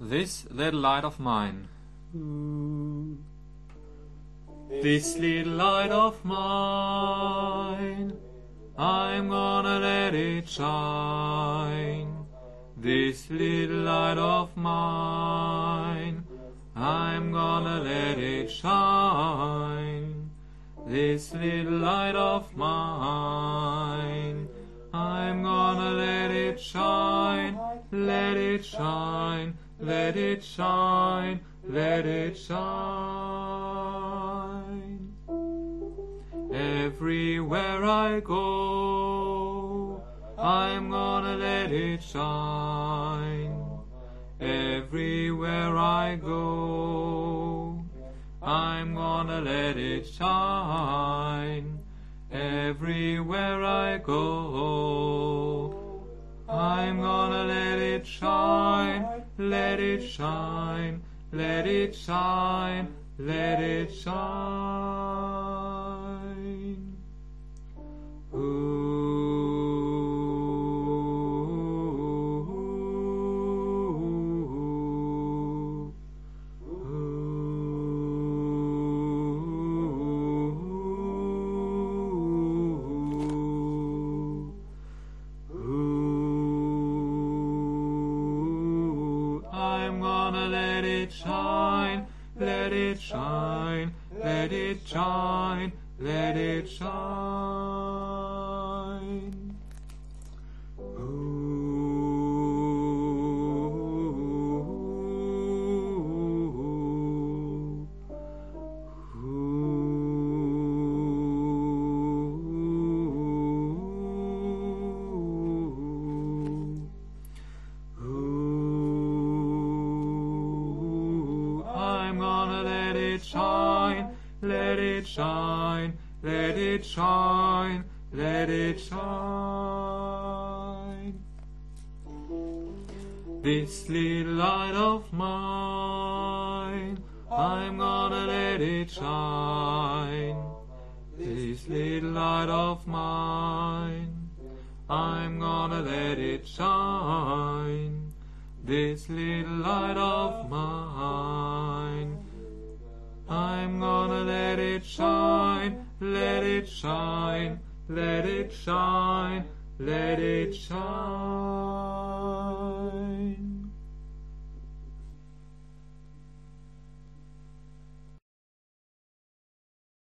This little light of mine. This little light of mine, I'm gonna let it shine. This little light of mine, I'm gonna let it shine. This little light of mine, I'm gonna let it shine, let it shine, let it shine, let it shine. Everywhere I go, I'm gonna let it shine. Everywhere I go, I'm gonna let it shine. Everywhere I go, I'm gonna let it shine, let it shine, let it shine, let it shine. Ooh. I'm gonna let it shine, let it shine, let it shine, let it shine. I'm gonna let it shine, let it shine, let it shine, let it shine. This little light of mine, I'm gonna let it shine. This little light of mine, I'm gonna let it shine. This little light of mine, I'm gonna let it shine, let it shine, let it shine, let it shine.